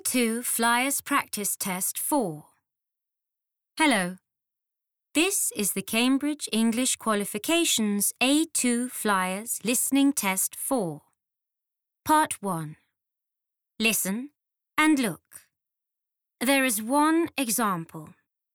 A2 Flyers Practice Test 4. Hello. This is the Cambridge English Qualifications A2 Flyers Listening Test 4. Part 1. Listen and look. There is one example.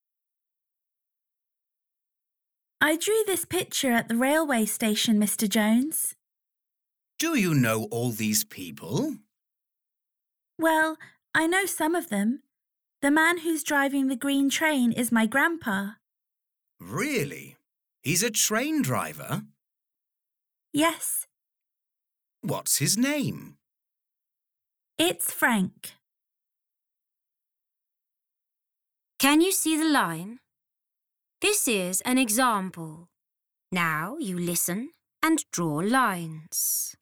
I drew this picture at the railway station, Mr. Jones. Do you know all these people? Well, I know some of them. The man who's driving the green train is my grandpa. Really? He's a train driver? Yes, What's his name? it's Frank. Can you see the line? This is an example. Now you listen and draw lines.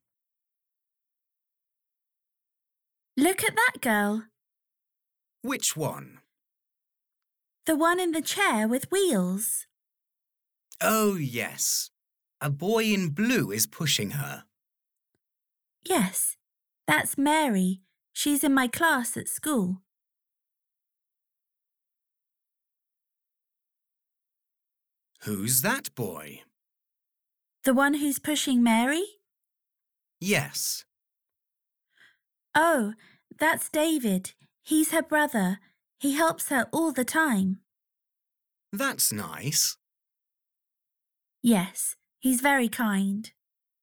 Look at that girl, Which one? the one in the chair with wheels. Oh, yes. A boy in blue is pushing her. Yes, that's Mary. She's in my class at school. Who's that boy? The one who's pushing Mary? Yes. Oh, that's David. He's her brother. He helps her all the time. That's nice. Yes, he's very kind.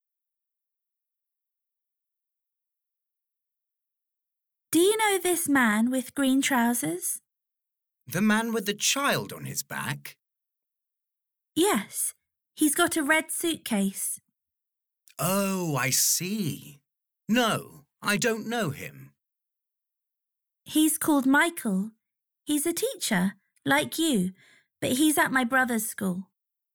Do you know this man with green trousers? The man with the child on his back? Yes, he's got a red suitcase. Oh, I see. No, I don't know him. He's called Michael. He's a teacher, like you, but he's at my brother's school.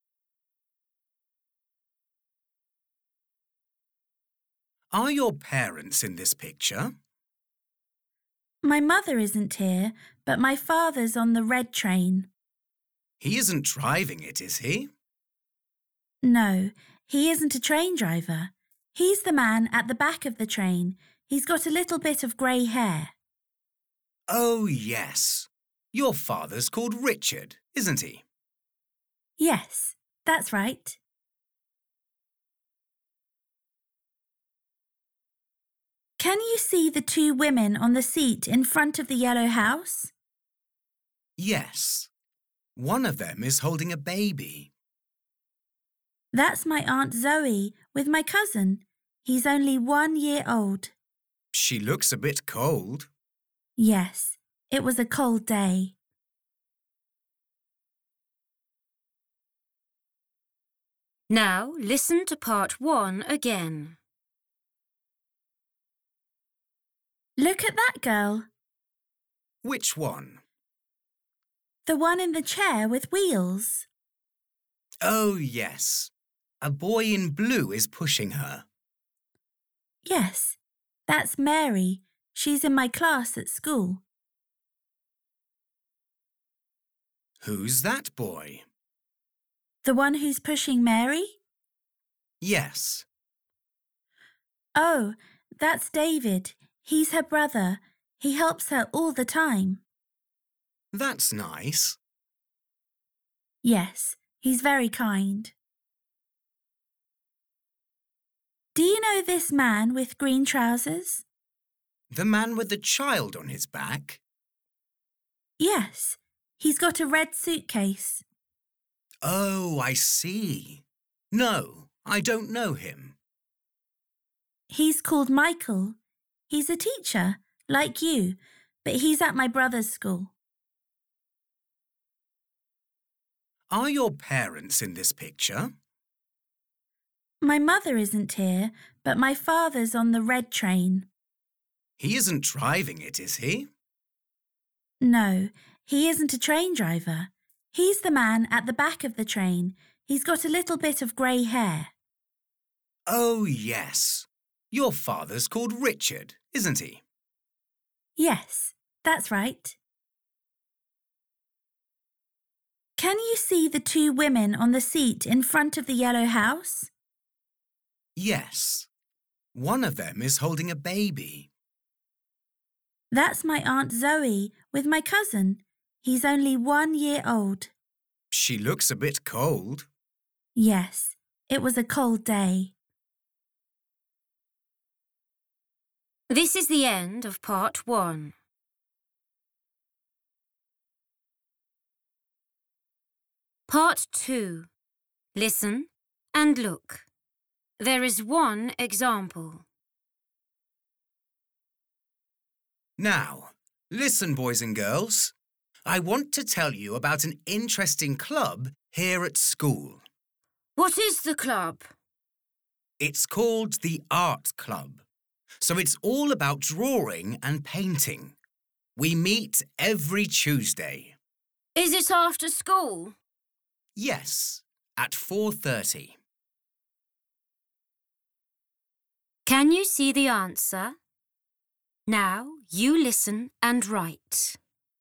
Are your parents in this picture? My mother isn't here, but my father's on the red train. He isn't driving it, is he? No, he isn't a train driver. He's the man at the back of the train. He's got a little bit of grey hair. Oh, yes. Your father's called Richard, isn't he? Yes, that's right. Can you see the two women on the seat in front of the yellow house? Yes. One of them is holding a baby. That's my Aunt Zoe with my cousin. He's only 1 year old. She looks a bit cold. Yes, it was a cold day. Now listen to part 1 again. Look at that girl, Which one? the one in the chair with wheels. Oh, yes. A boy in blue is pushing her. Yes, that's Mary. She's in my class at school. Who's that boy? The one who's pushing Mary? Yes. Oh, that's David. He's her brother. He helps her all the time. That's nice. Yes, he's very kind. Do you know this man with green trousers? The man with the child on his back? Yes, he's got a red suitcase. Oh, I see. No, I don't know him. He's called Michael. He's a teacher, like you, but he's at my brother's school. Are your parents in this picture? My mother isn't here, but my father's on the red train. He isn't driving it, is he? No, he isn't a train driver. He's the man at the back of the train. He's got a little bit of grey hair. Oh, yes. Your father's called Richard, isn't he? Yes, that's right. Can you see the two women on the seat in front of the yellow house? Yes. One of them is holding a baby. That's my Aunt Zoe with my cousin. He's only 1 year old. She looks a bit cold. Yes, it was a cold day. This is the end of part 1. Part 2. Listen and look. There is one example. Now, listen, boys and girls. I want to tell you about an interesting club here at school. What is the club? It's called the Art Club. So it's all about drawing and painting. We meet every Tuesday. Is it after school? Yes, at 4:30. Can you see the answer? Now you listen and write.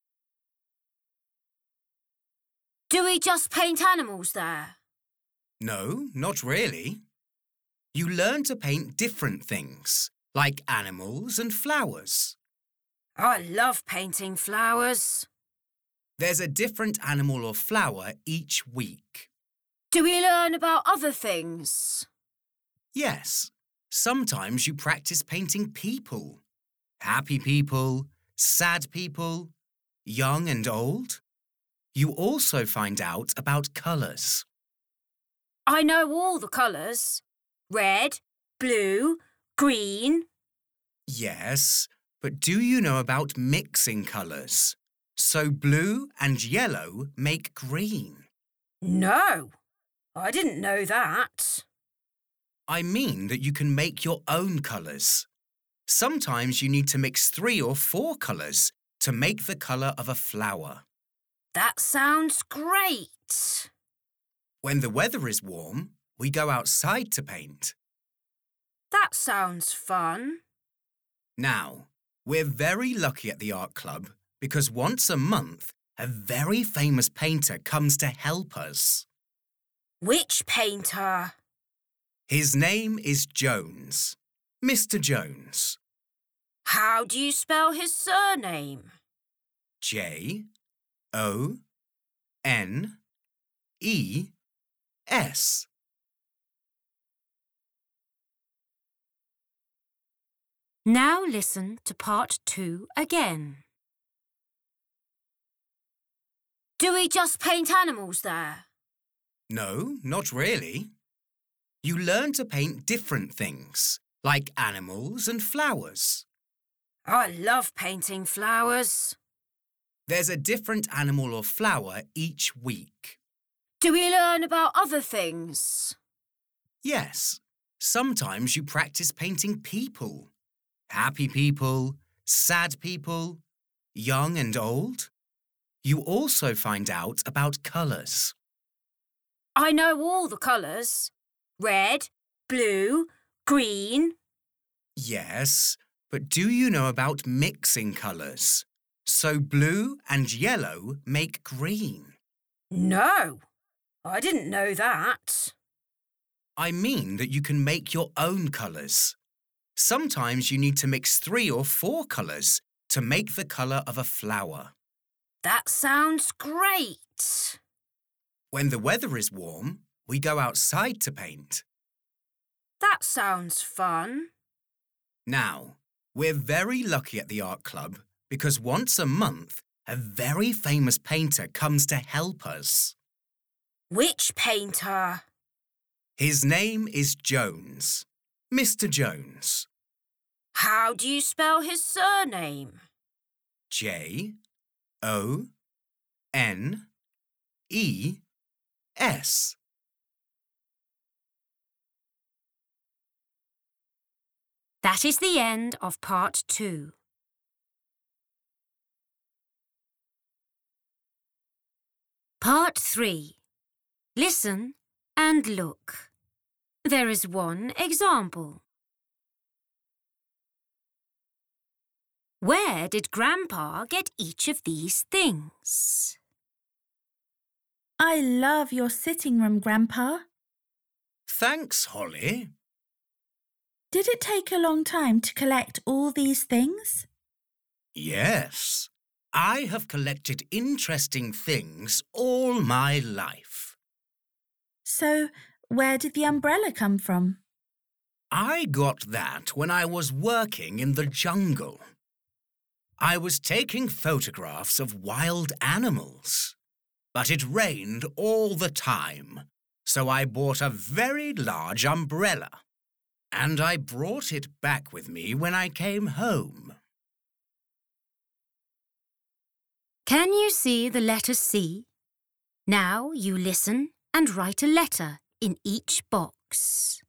Do we just paint animals there? No, not really. You learn to paint different things, like animals and flowers. I love painting flowers. There's a different animal or flower each week. Do we learn about other things? Yes, sometimes you practice painting people. Happy people, sad people, young and old. You also find out about colours. I know all the colours. Red, blue, green. Yes, but do you know about mixing colours? So blue and yellow make green. No, I didn't know that. I mean that you can make your own colours. Sometimes you need to mix 3 or 4 colours to make the colour of a flower. That sounds great. When the weather is warm, we go outside to paint. That sounds fun. Now, we're very lucky at the art club because once a month, a very famous painter comes to help us. Which painter? His name is Jones. Mr. Jones. How do you spell his surname? Jones. Now listen to part 2 again. Do we just paint animals there? No, not really. You learn to paint different things, like animals and flowers. I love painting flowers. There's a different animal or flower each week. Do we learn about other things? Yes, sometimes you practice painting people. Happy people, sad people, young and old. You also find out about colours. I know all the colours. Red, blue, green. Yes, but do you know about mixing colours? So blue and yellow make green. No, I didn't know that. I mean that you can make your own colours. Sometimes you need to mix 3 or 4 colours to make the colour of a flower. That sounds great. When the weather is warm, we go outside to paint. That sounds fun. Now, we're very lucky at the art club because once a month, a very famous painter comes to help us. Which painter? His name is Jones. Mr. Jones. How do you spell his surname? Jones. That is the end of part 2. Part 3. Listen and look. There is one example. Where did Grandpa get each of these things? I love your sitting room, Grandpa. Thanks, Holly. Did it take a long time to collect all these things? Yes. I have collected interesting things all my life. So, where did the umbrella come from? I got that when I was working in the jungle. I was taking photographs of wild animals, but it rained all the time, so I bought a very large umbrella, and I brought it back with me when I came home. Can you see the letter C? Now you listen and write a letter in each box.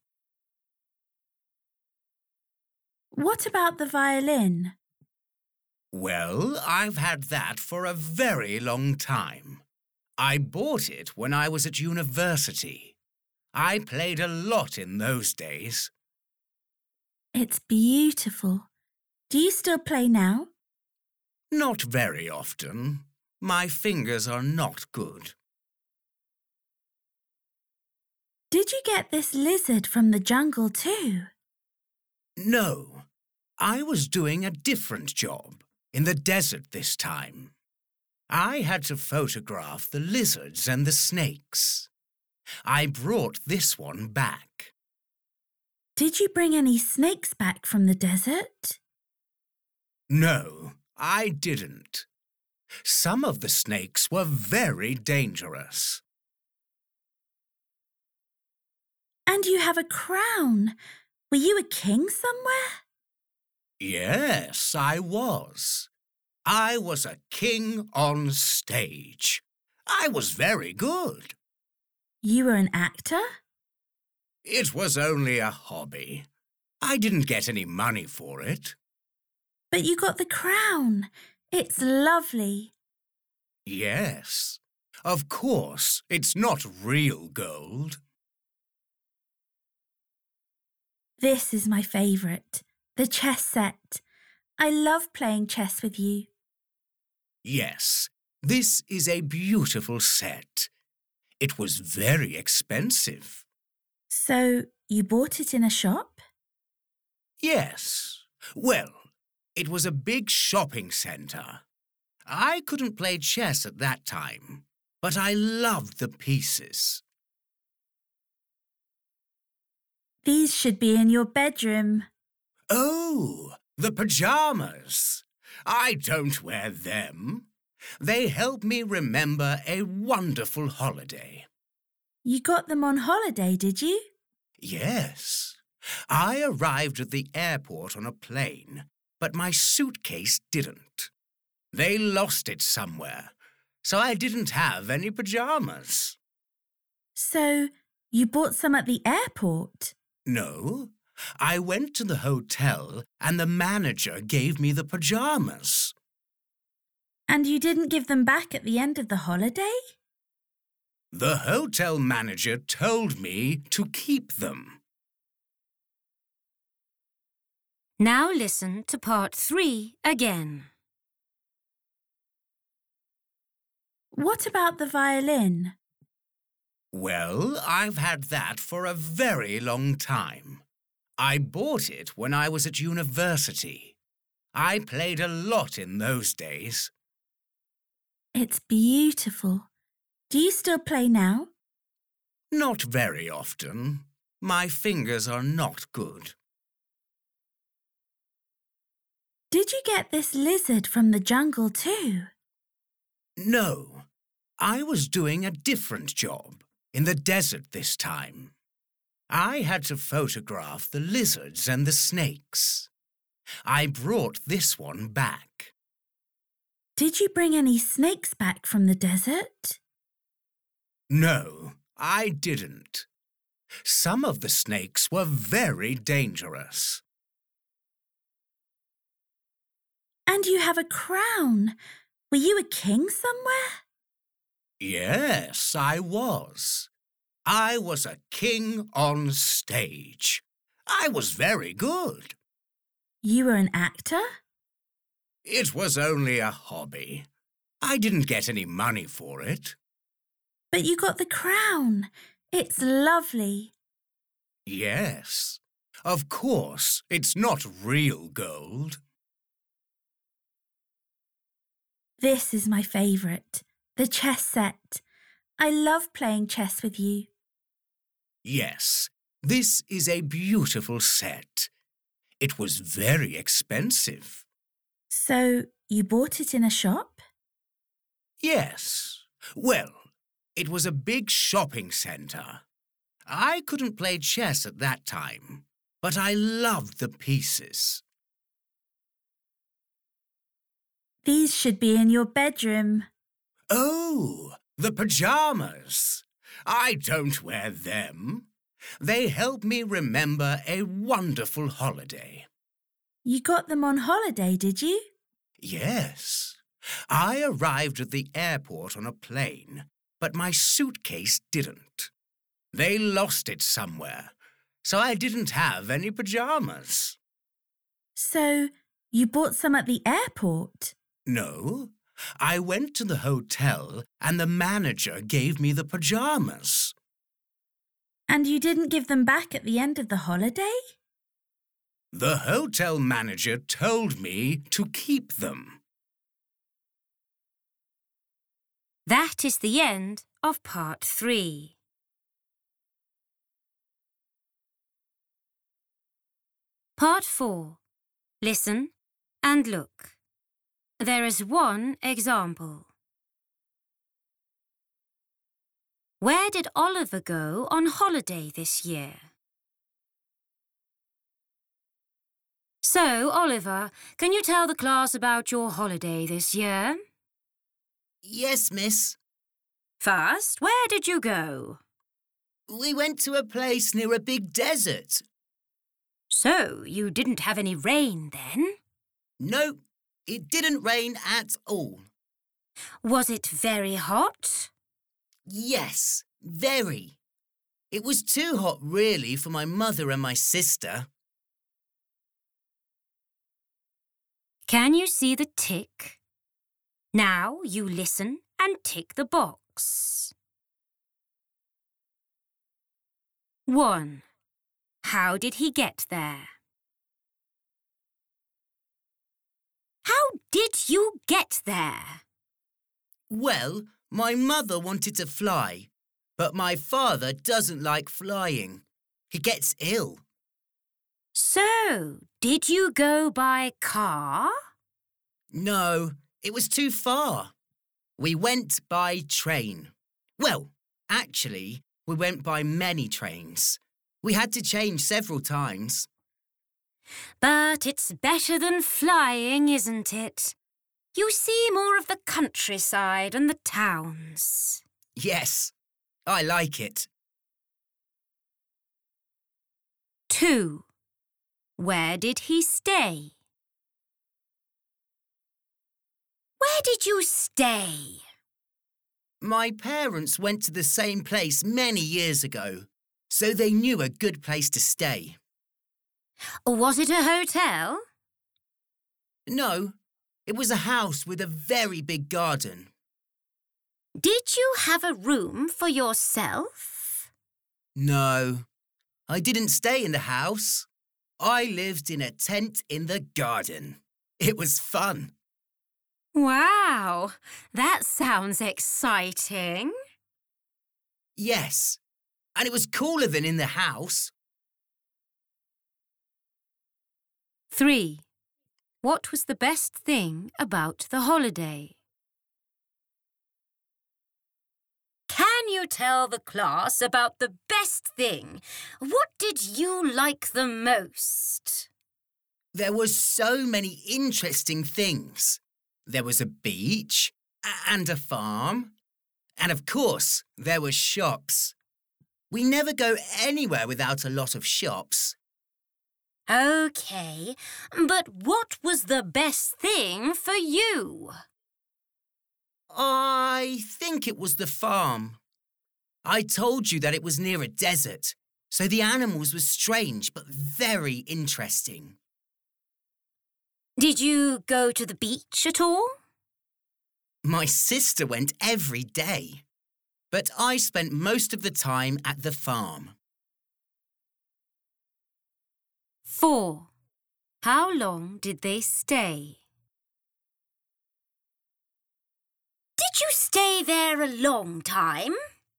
What about the violin? Well, I've had that for a very long time. I bought it when I was at university. I played a lot in those days. It's beautiful. Do you still play now? Not very often. My fingers are not good. Did you get this lizard from the jungle too? No, I was doing a different job, in the desert this time. I had to photograph the lizards and the snakes. I brought this one back. Did you bring any snakes back from the desert? No, I didn't. Some of the snakes were very dangerous. And you have a crown. Were you a king somewhere? Yes, I was. I was a king on stage. I was very good. You were an actor? It was only a hobby. I didn't get any money for it. But you got the crown. It's lovely. Yes. Of course, it's not real gold. This is my favourite, the chess set. I love playing chess with you. Yes, this is a beautiful set. It was very expensive. So, you bought it in a shop? Yes. Well, it was a big shopping centre. I couldn't play chess at that time, but I loved the pieces. These should be in your bedroom. Oh, the pyjamas. I don't wear them. They help me remember a wonderful holiday. You got them on holiday, did you? Yes. I arrived at the airport on a plane, but my suitcase didn't. They lost it somewhere, so I didn't have any pyjamas. So, you bought some at the airport? No, I went to the hotel and the manager gave me the pyjamas. And you didn't give them back at the end of the holiday? The hotel manager told me to keep them. Now listen to part 3 again. What about the violin? Well, I've had that for a very long time. I bought it when I was at university. I played a lot in those days. It's beautiful. Do you still play now? Not very often. My fingers are not good. Did you get this lizard from the jungle too? No, I was doing a different job, in the desert this time. I had to photograph the lizards and the snakes. I brought this one back. Did you bring any snakes back from the desert? No, I didn't. Some of the snakes were very dangerous. And you have a crown. Were you a king somewhere? Yes, I was. I was a king on stage. I was very good. You were an actor? It was only a hobby. I didn't get any money for it. But you got the crown. It's lovely. Yes. Of course, it's not real gold. This is my favourite, the chess set. I love playing chess with you. Yes, this is a beautiful set. It was very expensive. So, you bought it in a shop? Yes. Well, it was a big shopping centre. I couldn't play chess at that time, but I loved the pieces. These should be in your bedroom. Oh, the pyjamas. I don't wear them. They help me remember a wonderful holiday. You got them on holiday, did you? Yes. I arrived at the airport on a plane, but my suitcase didn't. They lost it somewhere, so I didn't have any pyjamas. So, you bought some at the airport? No, I went to the hotel and the manager gave me the pyjamas. And you didn't give them back at the end of the holiday? The hotel manager told me to keep them. That is the end of part 3. Part 4. Listen and look. There is one example. Where did Oliver go on holiday this year? So, Oliver, can you tell the class about your holiday this year? Yes, miss. First, where did you go? We went to a place near a big desert. So, you didn't have any rain then? No, it didn't rain at all. Was it very hot? Yes, very. It was too hot, really, for my mother and my sister. Can you see the tick? Now you listen and tick the box. 1. How did he get there? How did you get there? Well, my mother wanted to fly, but my father doesn't like flying. He gets ill. So, did you go by car? No, it was too far. We went by train. Well, actually, we went by many trains. We had to change several times. But it's better than flying, isn't it? You see more of the countryside and the towns. Yes, I like it. 2. Where did he stay? Where did you stay? My parents went to the same place many years ago, so they knew a good place to stay. Was it a hotel? No, it was a house with a very big garden. Did you have a room for yourself? No, I didn't stay in the house. I lived in a tent in the garden. It was fun. Wow, that sounds exciting. Yes, and it was cooler than in the house. 3. What was the best thing about the holiday? Can you tell the class about the best thing? What did you like the most? There were so many interesting things. There was a beach and a farm. And of course, there were shops. We never go anywhere without a lot of shops. OK, but what was the best thing for you? I think it was the farm. I told you that it was near a desert, so the animals were strange but very interesting. Did you go to the beach at all? My sister went every day, but I spent most of the time at the farm. 4. How long did they stay? Did you stay there a long time?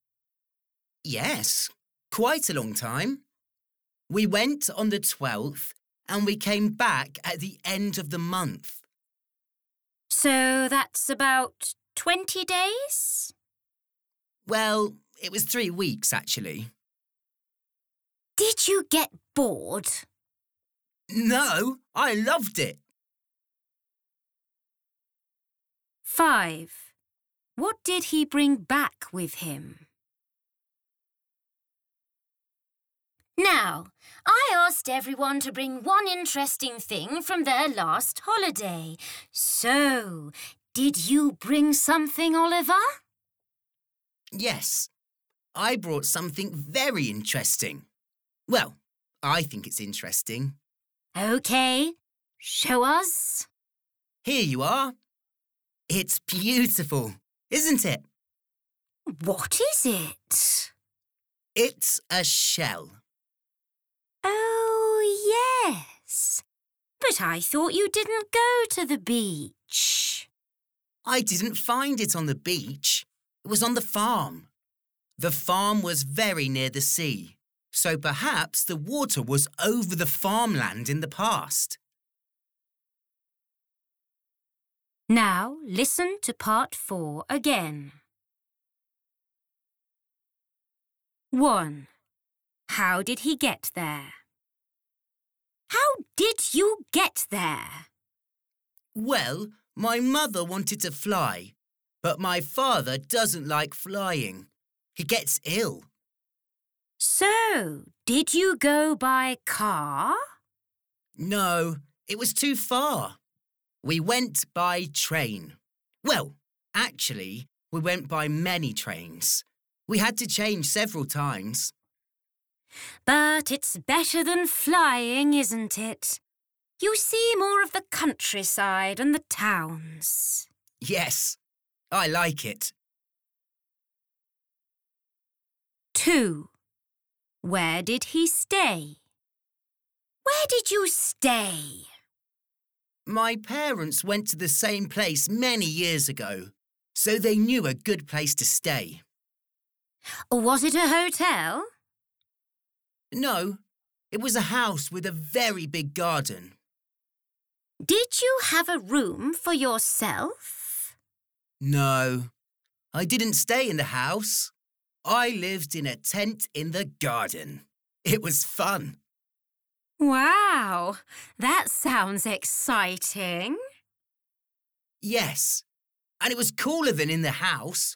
Yes, quite a long time. We went on the 12th and we came back at the end of the month. So that's about 20 days? Well, it was 3 weeks, actually. Did you get bored? No, I loved it. 5. What did he bring back with him? Now, I asked everyone to bring one interesting thing from their last holiday. So, did you bring something, Oliver? Yes, I brought something very interesting. Well, I think it's interesting. OK, show us. Here you are. It's beautiful, isn't it? What is it? It's a shell. Oh, yes. But I thought you didn't go to the beach. I didn't find it on the beach. It was on the farm. The farm was very near the sea, so perhaps the water was over the farmland in the past. Now listen to part 4 again. 1. How did he get there? How did you get there? Well, my mother wanted to fly, but my father doesn't like flying. He gets ill. So, did you go by car? No, it was too far. We went by train. Well, actually, we went by many trains. We had to change several times. But it's better than flying, isn't it? You see more of the countryside and the towns. Yes, I like it. 2. Where did he stay? Where did you stay? My parents went to the same place many years ago, so they knew a good place to stay. Was it a hotel? No, it was a house with a very big garden. Did you have a room for yourself? No, I didn't stay in the house. I lived in a tent in the garden. It was fun. Wow, that sounds exciting. Yes, and it was cooler than in the house.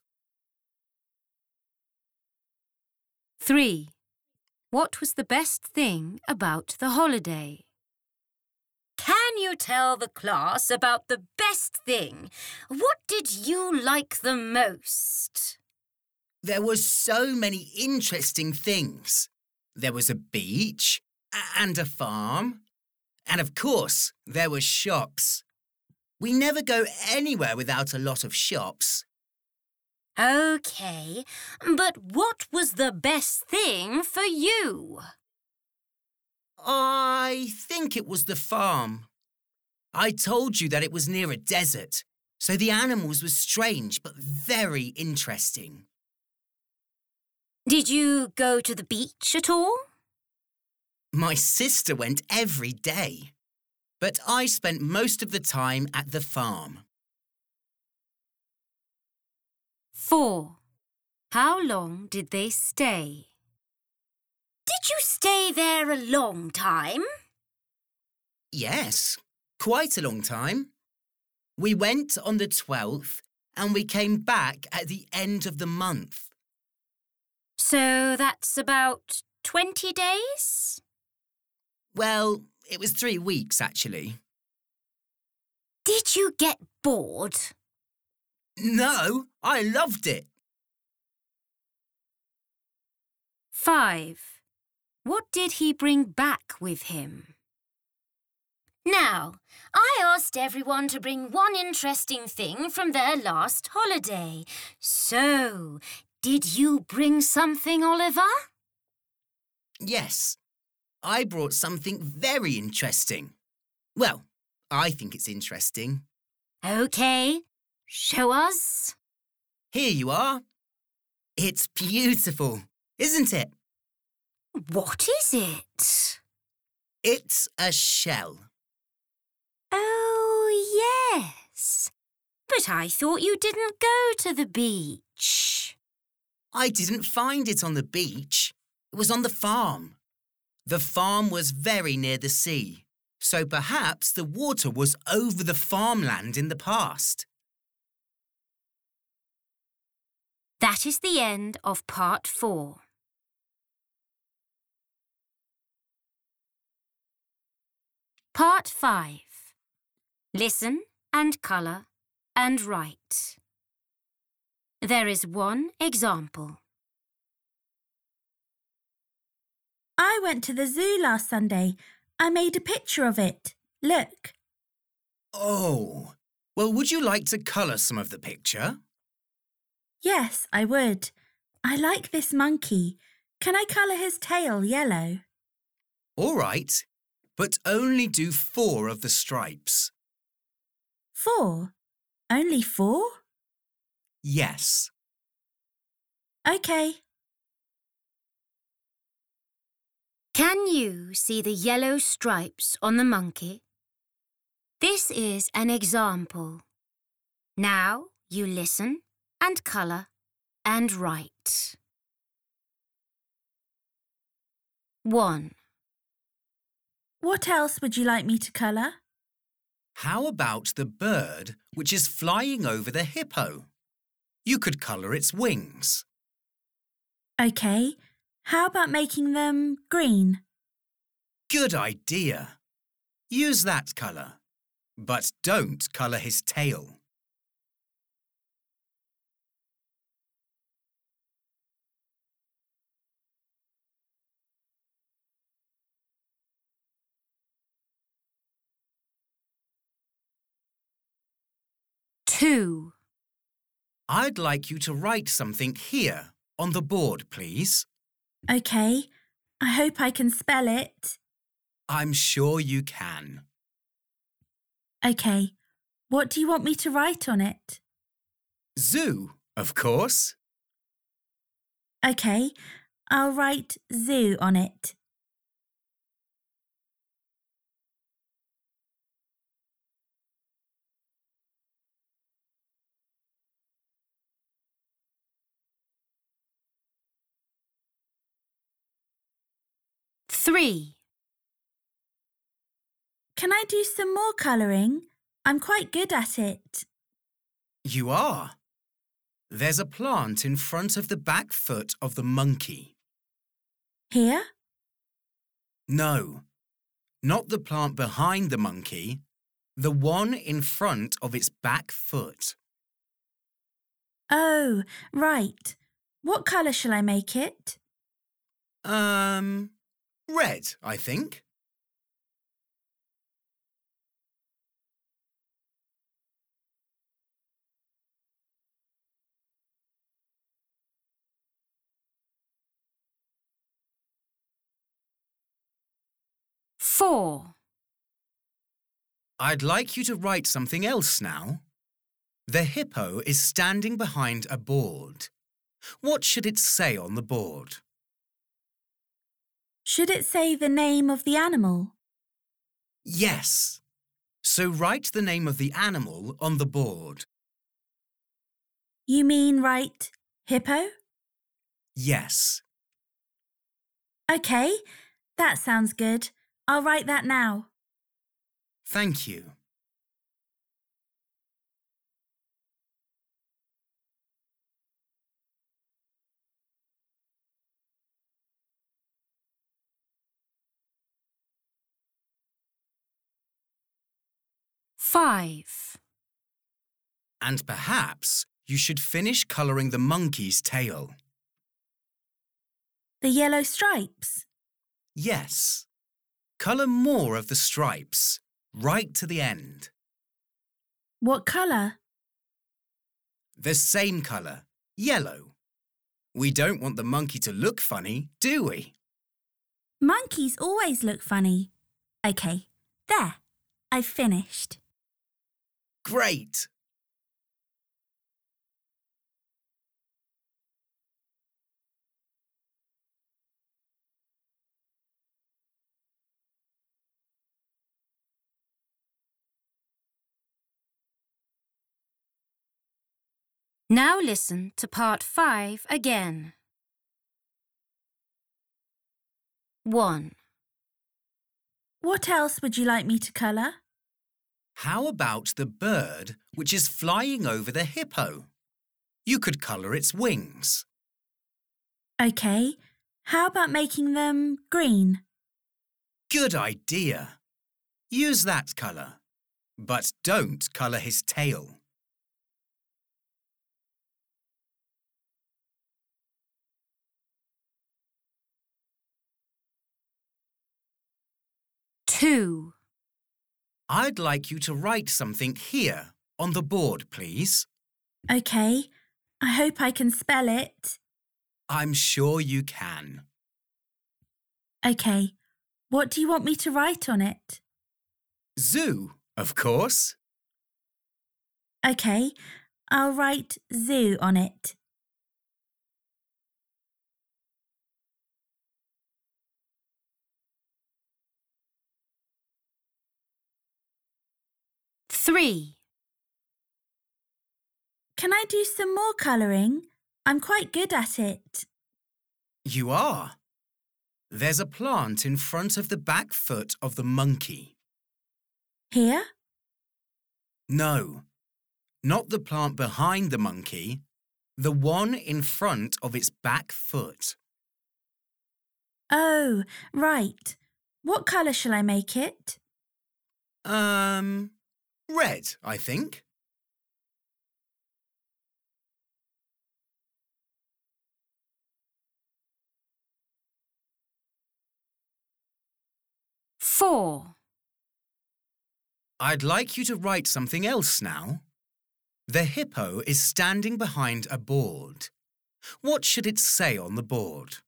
3. What was the best thing about the holiday? Can you tell the class about the best thing? What did you like the most? There were so many interesting things. There was a beach and a farm. And of course, there were shops. We never go anywhere without a lot of shops. OK, but what was the best thing for you? I think it was the farm. I told you that it was near a desert, so the animals were strange but very interesting. Did you go to the beach at all? My sister went every day, but I spent most of the time at the farm. 4. How long did they stay? Did you stay there a long time? Yes, quite a long time. We went on the 12th and we came back at the end of the month. So that's about 20 days? Well, it was 3 weeks, actually. Did you get bored? No, I loved it. 5. What did he bring back with him? Now, I asked everyone to bring one interesting thing from their last holiday. So, did you bring something, Oliver? Yes, I brought something very interesting. Well, I think it's interesting. OK, show us. Here you are. It's beautiful, isn't it? What is it? It's a shell. Oh, yes. But I thought you didn't go to the beach. I didn't find it on the beach. It was on the farm. The farm was very near the sea, so perhaps the water was over the farmland in the past. That is the end of part 4. Part 5. Listen and colour and write. There is one example. I went to the zoo last Sunday. I made a picture of it. Look. Oh, well, would you like to colour some of the picture? Yes, I would. I like this monkey. Can I colour his tail yellow? All right, but only do 4 of the stripes. 4? Only 4? Yes. OK. Can you see the yellow stripes on the monkey? This is an example. Now you listen and colour and write. 1. What else would you like me to colour? How about the bird which is flying over the hippo? You could colour its wings. OK. How about making them green? Good idea. Use that colour, but don't colour his tail. Two. I'd like you to write something here on the board, please. OK. I hope I can spell it. I'm sure you can. OK. What do you want me to write on it? Zoo, of course. OK. I'll write zoo on it. Three. Can I do some more colouring? I'm quite good at it. You are. There's a plant in front of the back foot of the monkey. Here? No, not the plant behind the monkey. The one in front of its back foot. Oh, right. What colour shall I make it? Red, I think. Four. I'd like you to write something else now. The hippo is standing behind a board. What should it say on the board? Should it say the name of the animal? Yes. So write the name of the animal on the board. You mean write hippo? Yes. OK, that sounds good. I'll write that now. Thank you. Five. And perhaps you should finish colouring the monkey's tail. The yellow stripes. Yes. Colour more of the stripes, right to the end. What colour? The same colour, yellow. We don't want the monkey to look funny, do we? Monkeys always look funny. OK, there. I've finished. Great! Now listen to part 5 again. 1. What else would you like me to colour? How about the bird which is flying over the hippo? You could colour its wings. OK. How about making them green? Good idea. Use that colour. But don't colour his tail. 2. I'd like you to write something here on the board, please. OK. I hope I can spell it. I'm sure you can. OK. What do you want me to write on it? Zoo, of course. OK. I'll write zoo on it. 3. Can I do some more colouring? I'm quite good at it. You are. There's a plant in front of the back foot of the monkey. Here? No, not the plant behind the monkey. The one in front of its back foot. Oh, right. What colour shall I make it? Red, I think. 4. I'd like you to write something else now. The hippo is standing behind a board. What should it say on the board?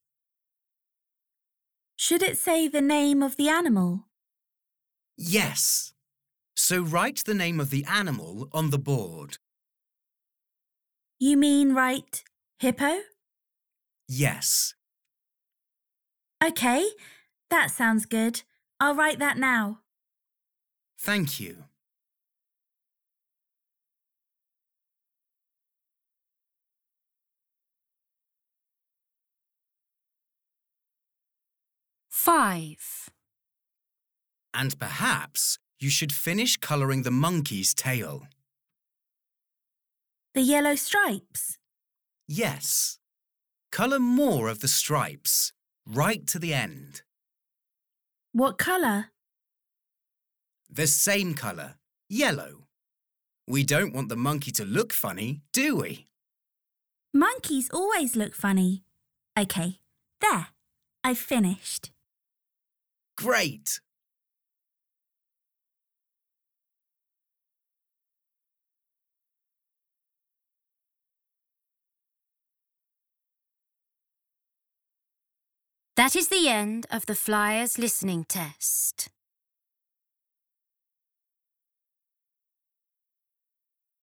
Should it say the name of the animal? Yes. So write the name of the animal on the board. You mean write hippo? Yes. OK, that sounds good. I'll write that now. Thank you. Five. And perhaps you should finish colouring the monkey's tail. The yellow stripes? Yes. Colour more of the stripes, right to the end. What colour? The same colour, yellow. We don't want the monkey to look funny, do we? Monkeys always look funny. OK, there. I've finished. Great! That is the end of the Flyers listening test.